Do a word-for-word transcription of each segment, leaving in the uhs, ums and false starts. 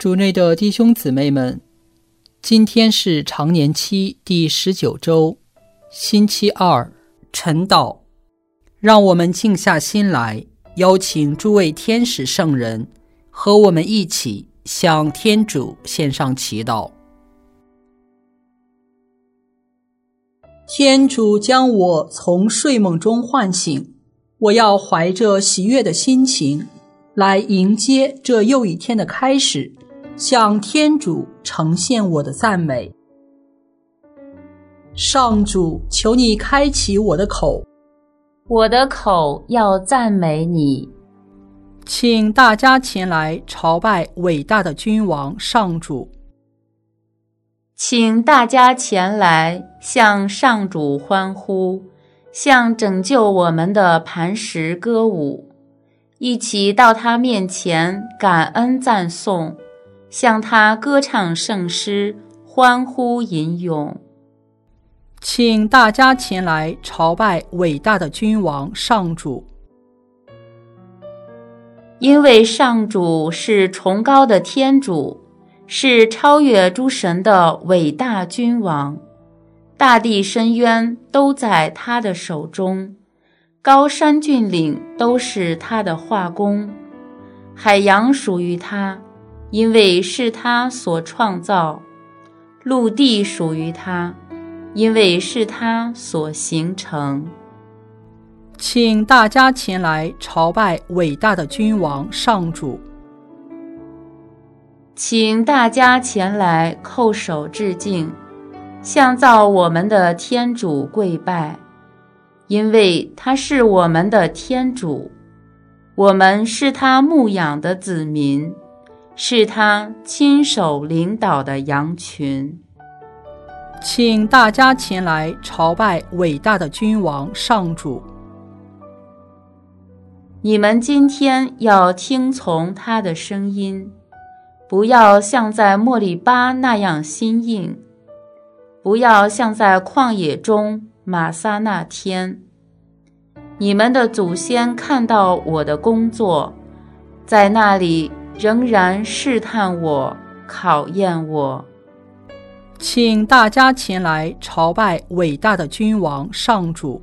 主内的弟兄姊妹们，今天是常年期第十九周，星期二，晨祷。让我们静下心来，邀请诸位天使圣人和我们一起向天主献上祈祷。天主将我从睡梦中唤醒，我要怀着喜悦的心情来迎接这又一天的开始，向天主呈现我的赞美。上主，求你开启我的口， 我的口要赞美你。 请大家前来朝拜伟大的君王上主。 请大家前来向上主欢呼，向拯救我们的磐石歌舞，一起到他面前感恩赞颂，向他歌唱圣诗，欢呼吟咏。 请大家前来朝拜伟大的君王上主。 因为上主是崇高的天主，是超越诸神的伟大君王，大地深渊都在他的手中，高山峻岭都是他的画工，海洋属于他，因为是他所创造，陆地属于他，因为是他所形成。 请大家前来朝拜伟大的君王上主。 请大家前来叩首致敬，向造我们的天主跪拜，因为他是我们的天主，我们是他牧养的子民，是他亲手领导的羊群。 请大家前来朝拜伟大的君王上主。 你们今天要听从他的声音，不要像在莫利巴那样心硬，不要像在旷野中玛撒那天。你们的祖先看到我的工作，在那里仍然试探我，考验我。 请大家前来朝拜伟大的君王上主。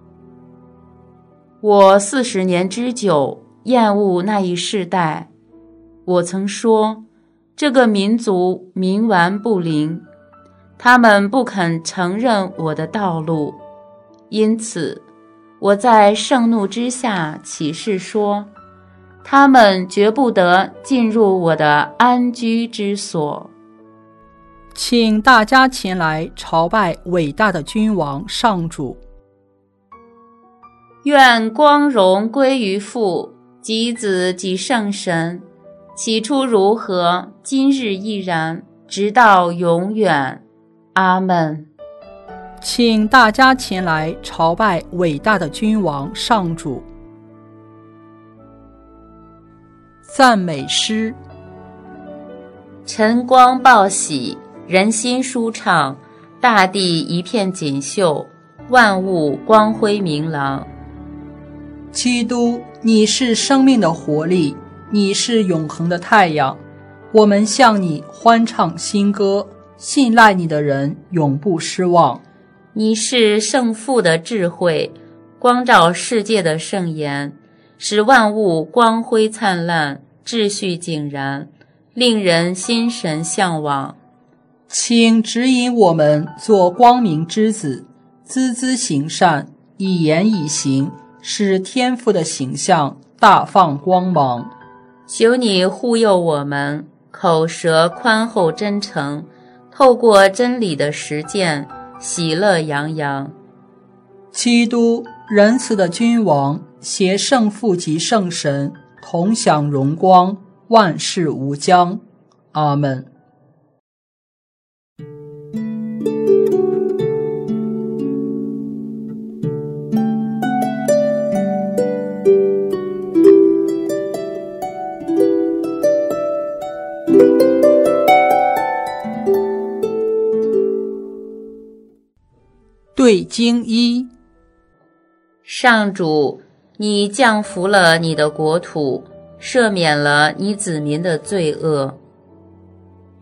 我四十年之久厌恶那一世代，我曾说，这个民族冥顽不灵，他们不肯承认我的道路，因此我在盛怒之下起誓说，他们绝不得进入我的安居之所。 请大家前来朝拜伟大的君王上主。 愿光荣归于父及子及圣神，起初如何，今日亦然，直到永远。阿们。 请大家前来朝拜伟大的君王上主。赞美诗。 晨光报喜，人心舒畅，大地一片锦绣，万物光辉明朗。 基督，你是生命的活力，你是永恒的太阳，我们向你欢唱新歌，信赖你的人永不失望。 你是圣父的智慧，光照世界的圣言，使万物光辉灿烂，秩序井然，令人心神向往。 请指引我们做光明之子，孜孜行善，以言以行，使天父的形象大放光芒。 求你护佑我们，口舌宽厚真诚，透过真理的实践，喜乐洋洋。 基督，仁慈的君王，携圣父及圣神，同享荣光，万事无疆。阿们。对经一。 上主，你降服了你的国土，赦免了你子民的罪恶。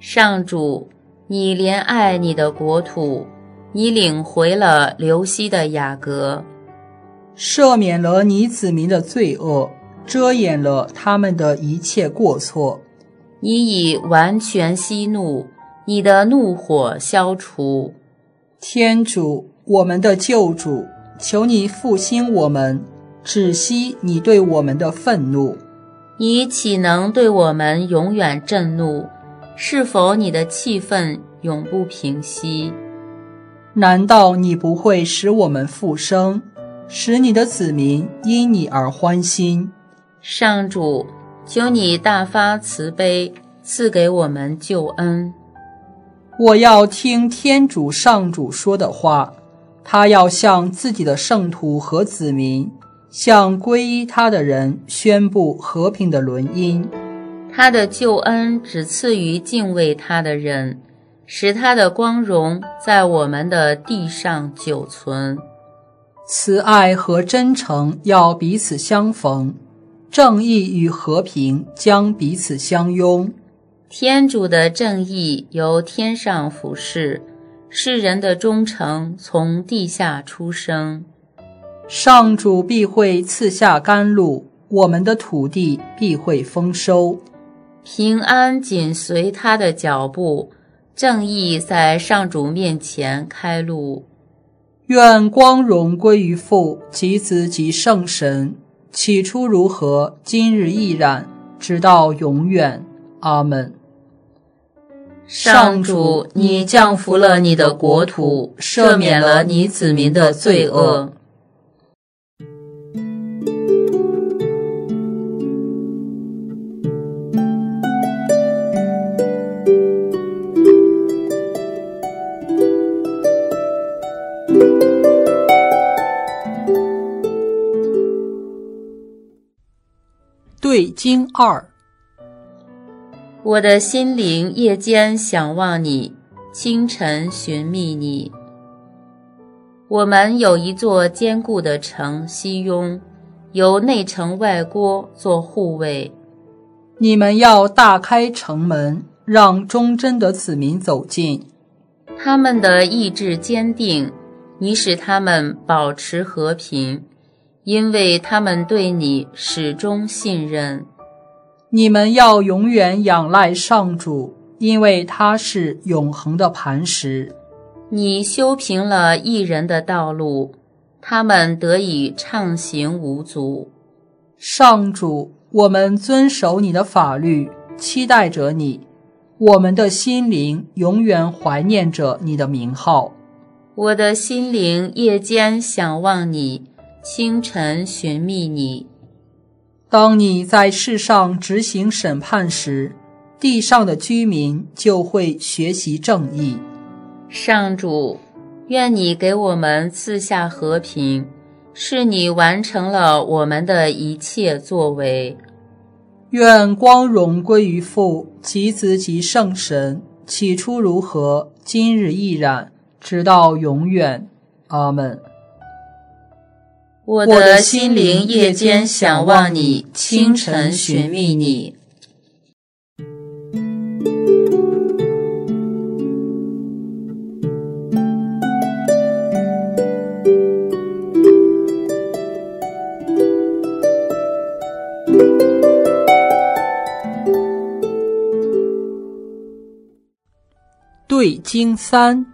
上主，你怜爱你的国土，你领回了流息的雅各， 赦免了你子民的罪恶，遮掩了他们的一切过错。 你已完全息怒，你的怒火消除。 天主，我们的救主，求你复兴我们，止息你对我们的愤怒。 你岂能对我们永远震怒？是否你的气愤永不平息？ 难道你不会使我们复生，使你的子民因你而欢心？ 上主，求你大发慈悲，赐给我们救恩。 我要听天主上主说的话，他要向自己的圣徒和子民，向皈依他的人宣布和平的轮音。 他的救恩只赐予敬畏他的人，使他的光荣在我们的地上久存。 慈爱和真诚要彼此相逢，正义与和平将彼此相拥。 天主的正义由天上俯视，世人的忠诚从地下出生。 上主必会赐下甘露，我们的土地必会丰收。 平安紧随他的脚步，正义在上主面前开路。 愿光荣归于父及子及圣神，起初如何，今日亦然，直到永远。阿们。 上主，你降福了你的国土，赦免了你子民的罪恶。 对经二。 我的心灵夜间想望你，清晨寻觅你。我们有一座坚固的城西雍，由内城外郭做护卫。 你们要大开城门，让忠贞的子民走进。 他们的意志坚定，你使他们保持和平，因为他们对你始终信任。 你们要永远仰赖上主，因为他是永恒的磐石。 你修平了义人的道路，他们得以畅行无阻。 上主，我们遵守你的法律，期待着你，我们的心灵永远怀念着你的名号。 我的心灵夜间想望你，清晨寻觅你。 当你在世上执行审判时，地上的居民就会学习正义。 上主，愿你给我们赐下和平，是你完成了我们的一切作为。 愿光荣归于父及子及圣神，起初如何，今日亦然，直到永远。阿们。 我的心灵夜间想望你，清晨寻觅你。 对经三。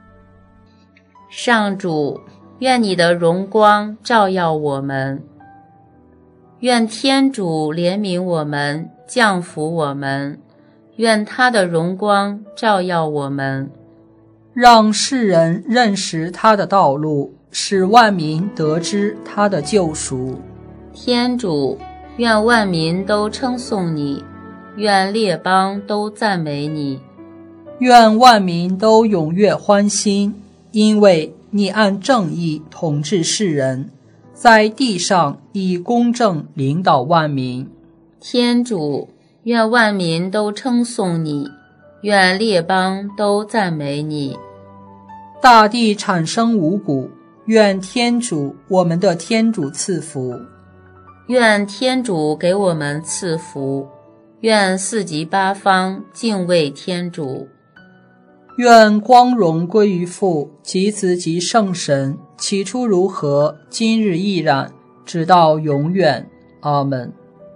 上主，愿你的荣光照耀我们，愿天主怜悯我们，降福我们，愿他的荣光照耀我们， 让世人认识他的道路，使万民得知他的救赎。 天主，愿万民都称颂你，愿列邦都赞美你， 愿万民都踊跃欢欣，因为你按正义统治世人，在地上以公正领导万民。 天主，愿万民都称颂你，愿列邦都赞美你。 大地产生五谷，愿天主，我们的天主赐福。 愿天主给我们赐福， 愿四极八方敬畏天主。 愿光荣归于父及子及圣神，起初如何，今日亦然，直到永远。阿们。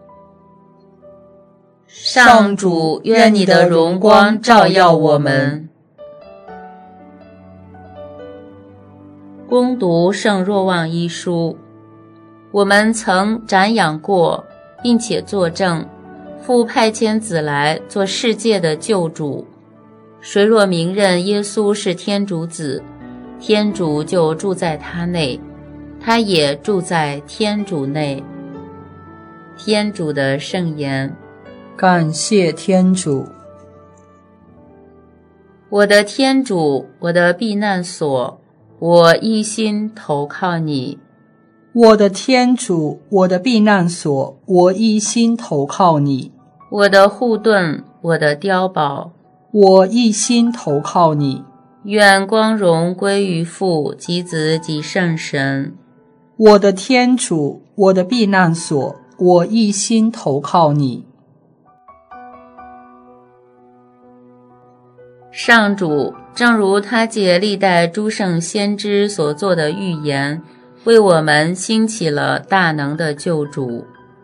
上主，愿你的荣光照耀我们。恭读圣若望一书。我们曾瞻仰过，并且作证，父派遣子来做世界的救主。谁若明认耶稣是天主子，天主就住在他内，他也住在天主内。天主的圣言。 感谢天主。 我的天主，我的避难所，我一心投靠你。 我的天主，我的避难所，我一心投靠你。 我的护盾，我的碉堡， 我一心投靠你。 愿光荣归于父及子及圣神。 我的天主，我的避难所，我一心投靠你。 上主，正如他借历代诸圣先知所做的预言，为我们兴起了大能的救主。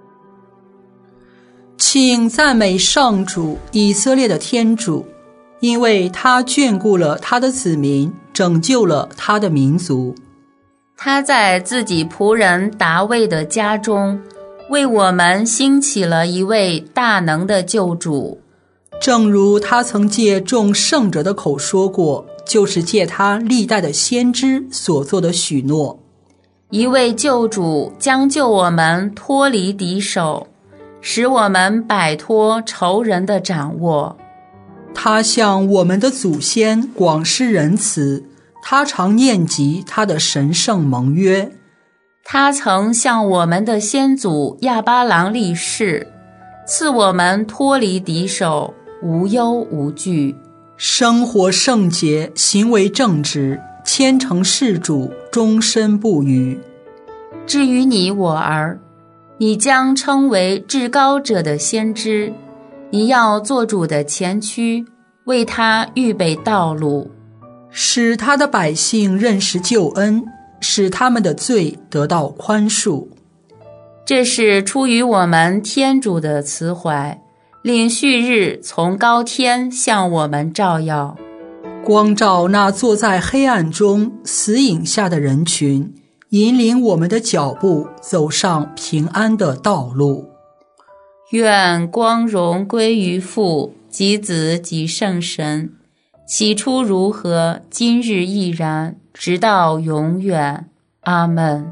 请赞美上主，以色列的天主，因为他眷顾了他的子民，拯救了他的民族。 他在自己仆人达味的家中，为我们兴起了一位大能的救主。 正如他曾借众圣者的口说过，就是借他历代的先知所做的许诺。 一位救主将救我们脱离敌手，使我们摆脱仇人的掌握。 他向我们的祖先广施仁慈，他常念及他的神圣盟约。 他曾向我们的先祖亚巴郎立誓，赐我们脱离敌手，无忧无惧， 生活圣洁，行为正直，虔诚事主，终身不渝。 至于你我儿，你将称为至高者的先知，你要做主的前驱，为他预备道路， 使他的百姓认识救恩，使他们的罪得到宽恕。 这是出于我们天主的慈怀，令旭日从高天向我们照耀， 光照那坐在黑暗中死影下的人群，引领我们的脚步走上平安的道路。 愿光荣归于父及子及圣神，起初如何，今日亦然，直到永远。阿们。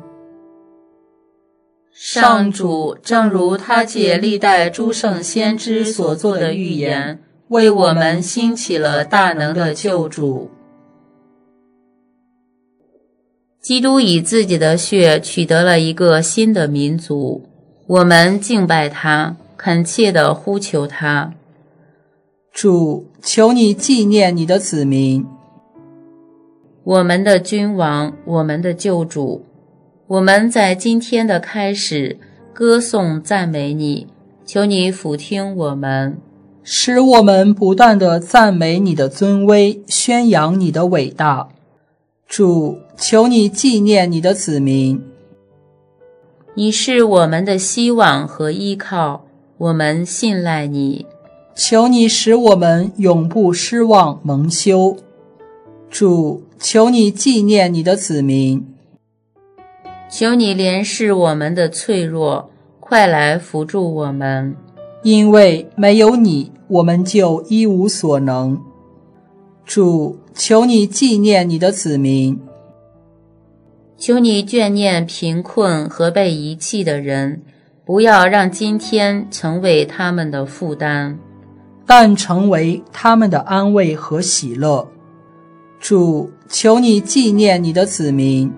上主，正如他借历代诸圣先知所做的预言，为我们兴起了大能的救主。基督以自己的血取得了一个新的民族，我们敬拜他，恳切地呼求他。 主，求你纪念你的子民， 我们的君王，我们的救主，我们在今天的开始歌颂赞美你，求你俯听我们， 使我们不断地赞美你的尊威，宣扬你的伟大。主，求你纪念你的子民， 你是我们的希望和依靠，我们信赖你。 求你使我们永不失望蒙羞。主，求你纪念你的子民， 求你怜视我们的脆弱，快来扶助我们， 因为没有你，我们就一无所能。主，求你纪念你的子民， 求你眷念贫困和被遗弃的人，不要让今天成为他们的负担， 但成为他们的安慰和喜乐。主，求你纪念你的子民。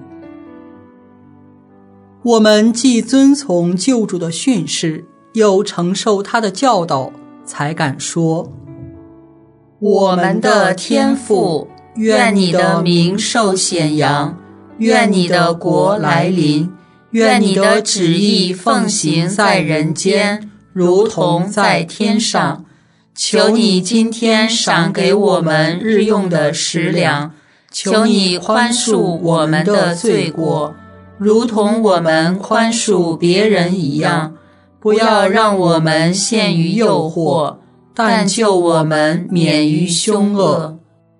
我们既遵从救主的训示，又承受他的教导，才敢说： 我们的天父，愿你的名受显扬，愿你的国来临，愿你的旨意奉行在人间， 如同在天上。求你今天赏给我们日用的食粮，求你宽恕我们的罪过，如同我们宽恕别人一样。不要让我们陷于诱惑，但救我们免于凶恶。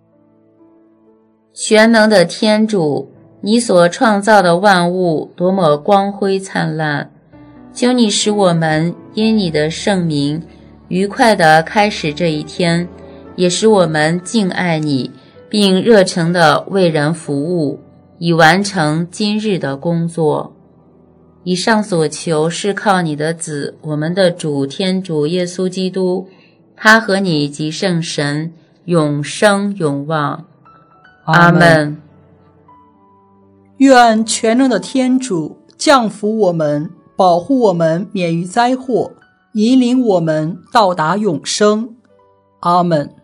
全能的天主，你所创造的万物多么光辉灿烂，求你使我们因你的圣名愉快地开始这一天，也使我们敬爱你，并热诚地为人服务，以完成今日的工作。以上所求是靠你的子，我们的主天主耶稣基督，他和你及圣神永生永望。阿们。 愿全能的天主降福我们，保护我们免于灾祸，引领我们到达永生。阿们。